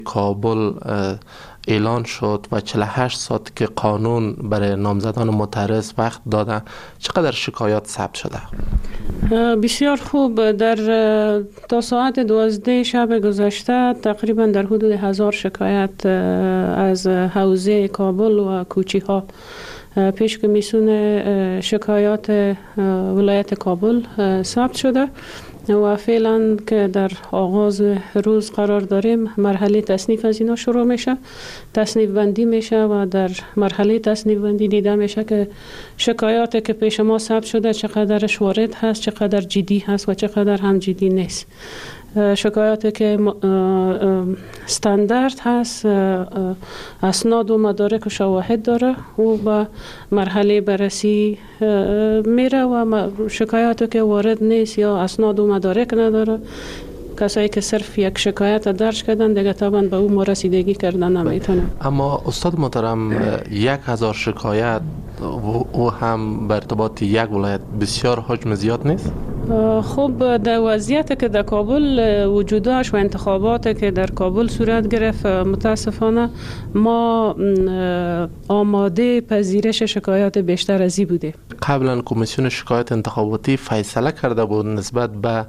کابل اعلان شد و 48 ساعت که قانون برای نامزدان معترض وقت داده، چقدر شکایات ثبت شده؟ بسیار خوب. در تا ساعت 12 شب گذشته تقریبا در حدود 1000 شکایت از حوزه کابل و کوچی ها پیش کمیسیون شکایات ولایت کابل ثبت شده و فعلا که در آغاز روز قرار داریم، مرحله تصنیف از اینا شروع میشه، تصنیف بندی میشه و در مرحله تصنیف بندی دیده میشه که شکایاتی که پیش ما ثبت شده چقدرش وارد هست، چقدر جدی هست و چقدر هم جدی نیست. شکایاتی که استاندارد هست، اسناد و مدارک و شواهد داره و به مرحله بررسی میره و شکایاتی که وارد نیست یا اسناد و مدارک نداره، کسایی که صرف یک شکایت درج کردن دیگه طبعا به اون رسیدگی کردن نمیتونه. اما استاد محترم، 1000 شکایت و هم به ارتباط یک ولایت بسیار حجم زیاد نیست؟ خب در وضعیت که در کابل وجود داشت و انتخابات که در کابل صورت گرفت، متاسفانه ما آماده پذیرش شکایات بیشتر از این بوده. قبلا کمیسیون شکایات انتخاباتی فیصله کرده بود نسبت به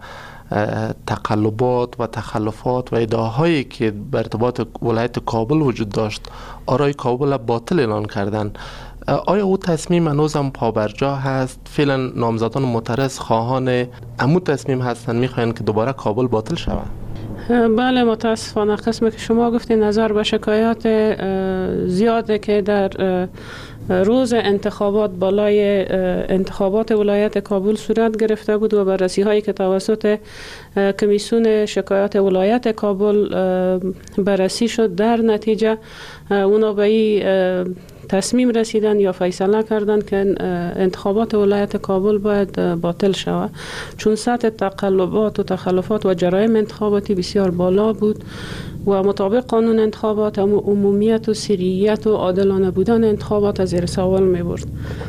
تقلبات و تخلفات و ادعاهایی که به ارتباط ولایت کابل وجود داشت، آرای کابل باطل اعلان کردن. آیا او تصمیم هنوز هم پابرجا هست؟ فعلا نامزدان معترض خواهان امو تصمیم هستند، میخواین که دوباره کابل باطل شود؟ بله، متاسفانه قسمی که شما گفتین نظر به شکایات زیاده که در روز انتخابات بالای انتخابات ولایت کابل صورت گرفته بود و بررسی هایی که توسط کمیسیون شکایات ولایت کابل بررسی شد، در نتیجه اونا به این تصمیم رسیدن یا فیصله کردن که انتخابات ولایت کابل باید باطل شود، چون سطح تقلبات و تخلفات و جرایم انتخاباتی بسیار بالا بود و مطابق قانون انتخابات عمومیت و سریعیت و عادلانه بودن انتخابات از زیر سوال می برد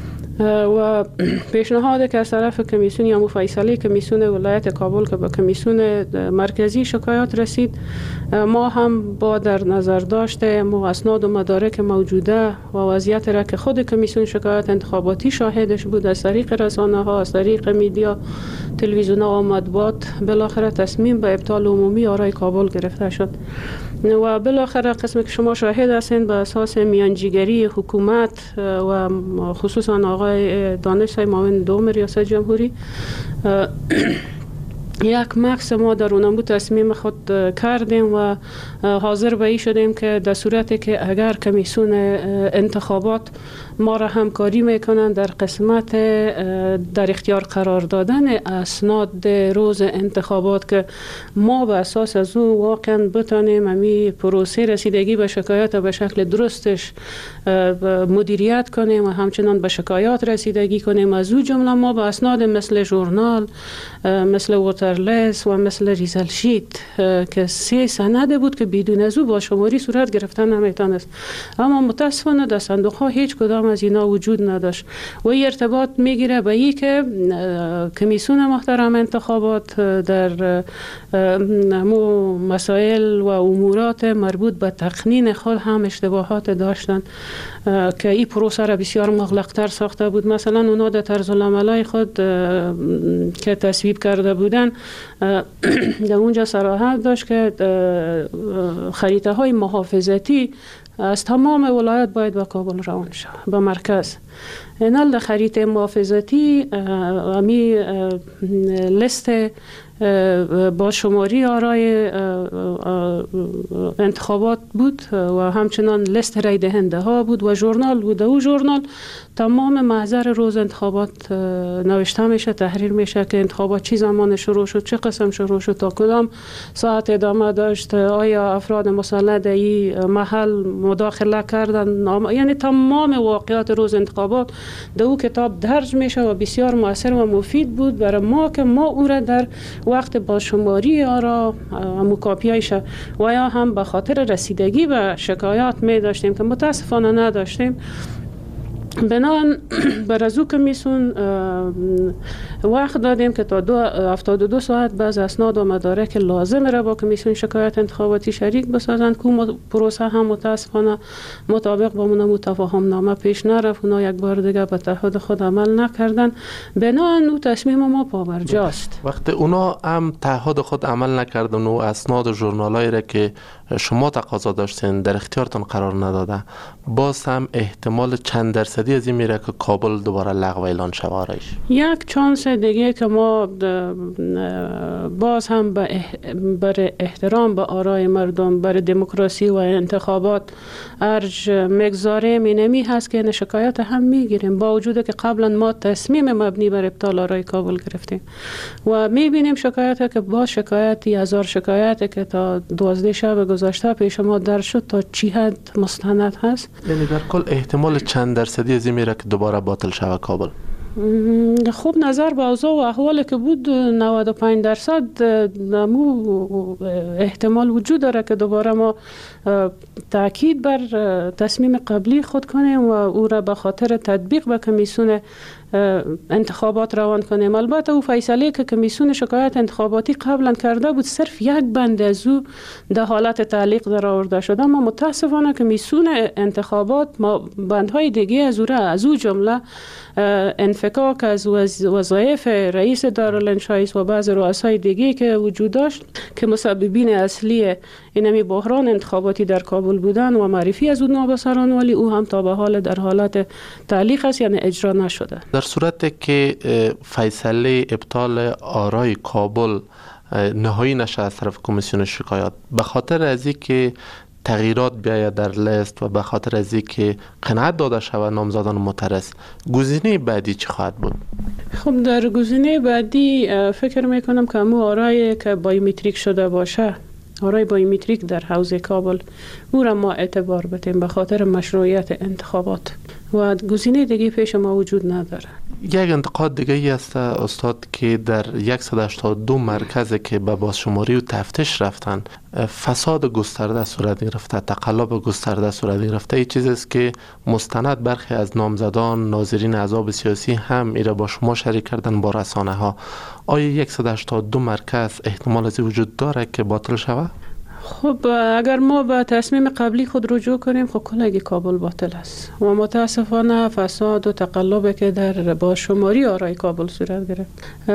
و پیشنهاد که از طرف کمیسیون یا فیصله کمیسیون ولایت کابل که به کمیسیون مرکزی شکایات رسید، ما هم با در نظر داشته اسناد و مدارک موجوده و وضعیت را که خود کمیسیون شکایات انتخاباتی شاهدش بود، از طریق رسانه ها، از طریق میدیا، تلویزیون ها و مطبوعات، بالاخره تصمیم به ابطال عمومی آرای کابل گرفته شد و بالاخره قسمی که شما شاهد هستین به اساس میانجیگری حکومت و خصوصا آقای دانش معاون دوم ریاست جمهوری، یک مقصد ما در اونمو تصمیم خود کردیم و حاضر به این شدیم که در صورتی که اگر کمیسیون انتخابات ما را همکاری میکنن در قسمت در اختیار قرار دادن اسناد روز انتخابات، که ما به اساس از او واقعا بتانیم امی پروسه رسیدگی به شکایات به شکل درستش مدیریت کنیم و همچنان به شکایات رسیدگی کنیم. از او جمله ما به اسناد مثل ژورنال، مثل ووترلیس و مثل ریزل شیت که 3 سند بود که بدون از او با شماری صورت گرفتن نمیتونست، اما متاسفانه در صندوق ها هیچ کدام از اینا وجود نداشت و این ارتباط میگیره به این که کمیسیون محترم انتخابات در مسائل و امورات مربوط به تقنین خود هم اشتباهات داشتن که این پروسه را بسیار مغلق‌تر ساخته بود. مثلا اونا در طرز العملای خود که تصویب کرده بودن در اونجا صراحت داشت که خریطه های محافظتی از تمام ولایت باید به کابل روان شود به مرکز. اینال در خریطه محافظتی امی لیست با شماری آرای انتخابات بود و همچنان لیست رای دهنده ها بود و ژورنال بود. او ژورنال تمام محضر روز انتخابات نوشته میشه، تحریر میشه که انتخابات چی زمان شروع شد، چه قسم شروع شد، تا کدام ساعت ادامه داشت، آیا افراد مسلح در این محل مداخله کردن، یعنی تمام واقعات روز انتخابات در او کتاب درج میشه و بسیار مؤثر و مفید بود برای ما که ما او را در وقت با شماری آرا مکاپیایش و یا هم به خاطر رسیدگی به شکایات می داشتیم که متاسفانه نداشتیم. بنان بر از او کمیسیون وقت دادیم که تا 72 ساعت بعد اسناد و مدارک لازم را با کمیسیون شکایت انتخاباتی شریک بسازند که پروسه هم متاسفانه مطابق با منو تفاهم نامه پیش نرفت. اونا یک بار دیگه به تعهد خود عمل نکردن. بنان او تصمیم ما پابرجاست. وقتی اونا هم تعهد خود عمل نکردن و اسناد و ژورنالایی را که شما تقاضا داشتین در اختیارتان قرار نداده، باز هم احتمال چند درصدی از این میره که کابل دوباره لغو اعلان شود آرایش؟ یک چانس دیگه که ما باز هم بر احترام به آرای مردم، بر دموکراسی و انتخابات ارج مگذاریم اینمی هست که شکایت هم میگیریم، با وجود که قبلا ما تصمیم مبنی بر ابطال آرای کابل گرفتیم و میبینیم شکایت که با شکایتی 1000 شکایت که تا 12 شب گذشته پیش ما در شد تا چی حد مستند هست. یعنی در کل احتمال چند درصدی از این میره که دوباره باطل شود کابل؟ خوب نظر به اوضاع و احوالی که بود 95% نمو احتمال وجود داره که دوباره ما تاکید بر تصمیم قبلی خود کنیم و او را به خاطر تطبیق به کمیسیون انتخابات روان کنیم. البته او فیصله که کمیسیون شکایت انتخاباتی قبلا کرده بود صرف یک بند از او در حالت تعلیق در آورده شده، اما متاسفانه کمیسیون انتخابات بندهای دیگه از او را از او جمله انفکاک از وظایف رئیس دارالانشایست و بعض رؤسای دیگه که وجود داشت که مسببین اصلی اینمی بحران انتخاباتی در کابل بودن و معرفی از اونها به سران ولی او هم تا به حال در حالت تعلیق است، یعنی اجرا نشده. در صورت که فیصله ابطال آرای کابل نهایی نشه از طرف کمیسیون شکایات، به خاطر از اینکه تغییرات بیاید در لیست و به خاطر از اینکه قناعت داده شود نامزدان معترض، گزینه بعدی چی خواهد بود؟ خب در گزینه بعدی فکر میکنم که همون آرای که بایومتریک شده باشه، آرای بایومتریک در حوزه کابل، او را ما اعتبار بدیم به خاطر مشروعیت انتخابات و گزینه دیگه پیش ما وجود نداره. یک انتقاد دیگه ای است استاد که در 182 مرکز که به بازشماری و تفتیش رفتن فساد گسترده صورت گرفته، تقلب گسترده صورت گرفته. این چیزی است که مستند برخی از نامزدان ناظرین احزاب سیاسی هم ایره با شما شریک کردن با رسانه ها. آیا 182 مرکز احتمال از وجود داره که باطل شود؟ خب اگر ما به تصمیم قبلی خود رجوع کنیم خب کلگی کابل باطل است و متاسفانه فساد و تقلب که در بازشماری آرای کابل صورت گرفت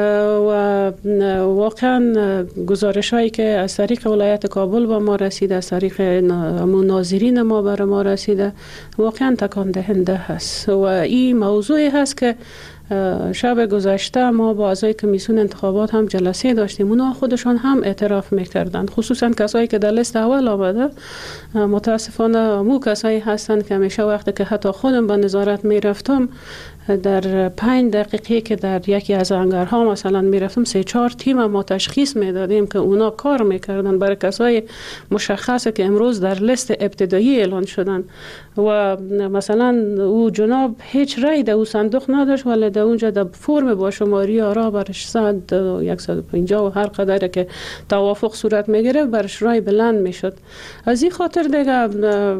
و واقعا گزارش هایی که از طریق ولایت کابل به ما رسیده، از طریق ناظرین ما بر ما رسیده، واقعا تکان دهنده هست و این موضوعی هست که شب گذشته ما با اعضای کمیسیون انتخابات هم جلسه داشتیم. اونا خودشان هم اعتراف میکردن، خصوصا کسایی که در لیست اول آمده. متاسفانه مو کسایی هستند که همیشه وقتی که حتی خودم به نظارت میرفتم در 5 دقیقه که در یکی از هنگرها مثلا میرفتم 3-4 تیم ما تشخیص میدادیم که اونا کار میکردن برای کسای مشخصه که امروز در لیست ابتدایی اعلان شدن و مثلا او جناب هیچ رای در او صندوق نداشت ولی در اونجا در فرم با شماری آرا برش 100 150 و هر قدر که توافق صورت میگیره برش رای بلند میشد. از این خاطر دیگه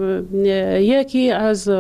یکی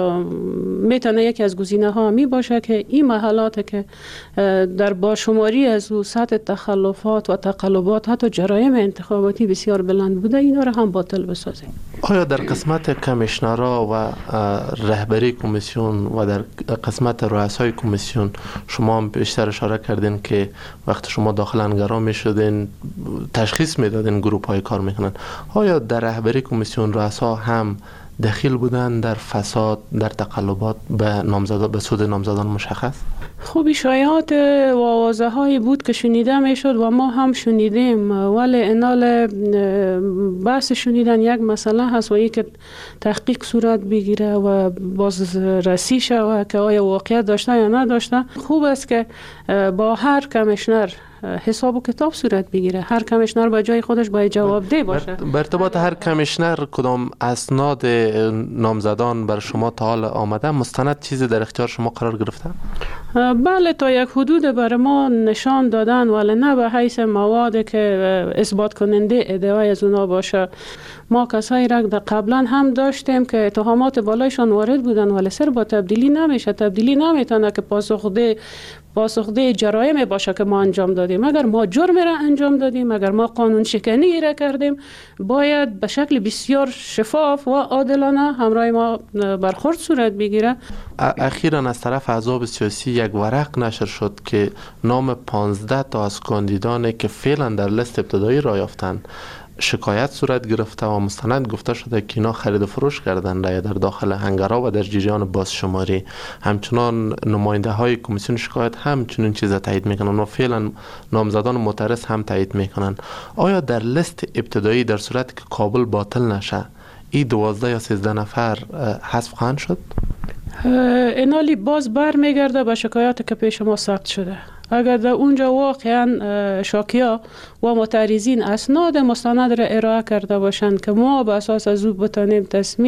از گزینه ها می باشه که این محلات که در باشماری از او سطح تخلفات و تقلبات حتی جرایم انتخاباتی بسیار بلند بوده، اینا را هم باطل بسازیم. آیا در قسمت کمیشنرها و رهبری کمیسیون و در قسمت رؤسای کمیسیون شما هم بیشتر اشاره کردین که وقتی شما داخل انگارا می شدین تشخیص می دادین گروپ های کار میکنن، آیا در رهبری کمیسیون رؤسا هم دخیل بودن در فساد، در تقلبات به سود نامزدان مشخص؟ خوبی شایعات و آوازه هایی بود که شنیده می شد و ما هم شنیدیم، ولی انال بحث شنیدن یک مسئله هست و یک تحقیق صورت بگیره و باز رسی شود که آیا واقعیت داشته یا نداشته. خوب است که با هر کمیشنر حساب و کتاب صورت بگیره، هر کمیشنر با جای خودش باید جواب ده باشه. به ارتباط هر کمیشنر کدام اسناد نامزدان بر شما تا حال آمده مستند چیزی در اختیار شما قرار گرفته؟ بله، تا یک حدود برای ما نشان دادن، ولی نه به حیث مواد که اثبات کننده ادعای از اونا باشه. ما کسایی را قبلا هم داشتیم که اتهامات بالایشان وارد بودن، ولی سر با تبدیلی نمیشه. تبدیلی نمیتونه که پاسخده جرایم باشه که ما انجام دادیم. اگر ما جرم را انجام دادیم، اگر ما قانون شکنی را کردیم، باید به شکل بسیار شفاف و عادلانه همراه ما برخورد صورت بگیره. اخیراً از طرف احزاب سیاسی یک ورق نشر شد که نام 15 تا از کاندیدانی که فعلا در لیست ابتدایی راه یافتند شکایت صورت گرفته و مستند گفته شده که اینا خرید و فروش کردن رای در داخل هنگرها و در جریان بازشماری. همچنان نماینده های کمیسیون شکایت همچنین چیز تایید میکنن و فعلا نامزدان معترض هم تایید میکنن. آیا در لیست ابتدایی در صورتی که کابل باطل نشه این 12 یا 13 نفر حذف خواهند شد؟ اینالی باز برمیگرده به شکایاتی که پیش ما ثبت شده. اگر در اونجا واقعا شاکیا و معترضین اسناد مستند را ارائه کرده باشند که ما به اساس از او بتانیم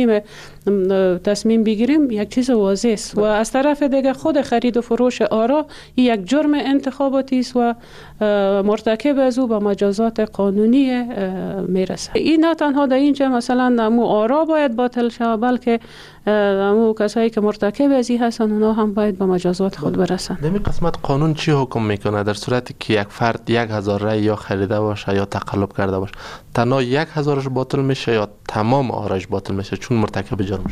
تصمیم بگیریم، یک چیز واضح است. و از طرف دیگه خود خرید و فروش آرا یک جرم انتخاباتی است و مرتکب از او به مجازات قانونی میرسه. این نه تنها در اینجا مثلا امو آرا باید باطل شود، بلکه امو کسایی که مرتکب از این هستن اونا هم باید به مجازات خود برسن. نمی قسمت قانون چی حکم میکنه در صورتی که یک فرد 1000 رای یا خریده باشه یا تقلب کرده باشه، تنها 1000ش باطل میشه یا تمام آرایش باطل میشه چون مرتکب جرم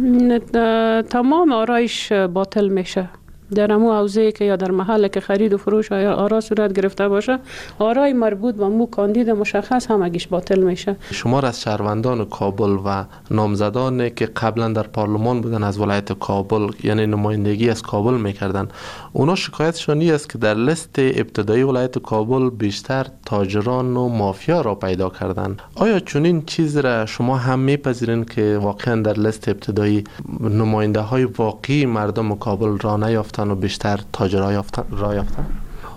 شده؟ تمام آرایش باطل میشه. در امو حوزه که یا در محل که خرید و فروش یا آرا صورت گرفته باشه، آرای مربوط به مو کاندید مشخص همگیش باطل میشه. شمار از شهروندان کابل و نامزدانی که قبلا در پارلمان بودن از ولایت کابل، یعنی نمایندگی از کابل میکردن، اونا شکایتشون این است که در لیست ابتدایی ولایت کابل بیشتر تاجران و مافیا را پیدا کردن. آیا چنین چیز را شما هم میپذیرین که واقعا در لیست ابتدایی نماینده های واقعی مردم کابل را نیافتن و بیشتر تاجرها را یافتن؟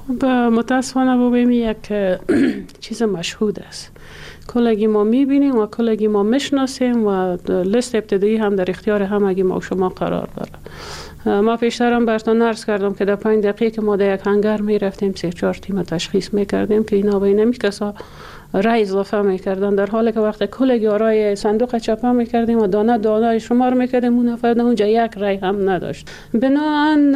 متاسفانه ببینیم یک چیز مشهود است. کلگی ما میبینیم و کلگی ما میشناسیم و لیست ابتدایی هم در اختیار همگی ما و شما قرار داره. ما پیشترم براتون عرض کردم که در 5 دقیقه که ما در یک هنگر میرفتیم 3-4 تیم تشخیص میکردیم که اینا به نمی کسا رای اضافه میکردن، در حالی که وقتی کلگی آرای صندوق چپه میکردیم و دانه دانه شمار میکردیم اون نفر اونجا یک رای هم نداشت. بنابراین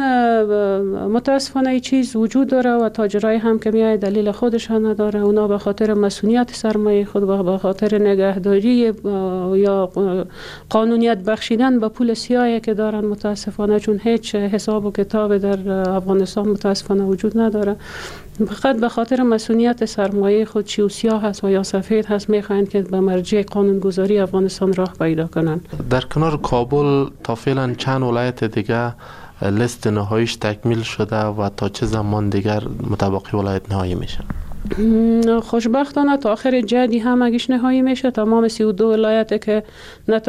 متاسفانه این چیز وجود داره و تاجرای هم که میای دلیل خودش نداره. اونا به خاطر مسئولیت سرمایه خود و به خاطر نگهداری یا قانونیت بخشیدن به پول سیاهی که دارن متاسفانه، چون هیچ حساب و کتاب در افغانستان متاسفانه وجود نداره، فقط به خاطر مسئولیت سرمایه خود چی و سیاه هست و یا سفید هست میخواین که به مرجع قانونگذاری افغانستان راه پیدا کنن. در کنار کابل تا فعلا چند ولایت دیگه لیست نهاییش تکمیل شده و تا چه زمان دیگر متبقی ولایت نهایی میشه؟ خوشبختانه تا آخر جدی هم اگیش نهایی میشه. تمام 32 ولایت که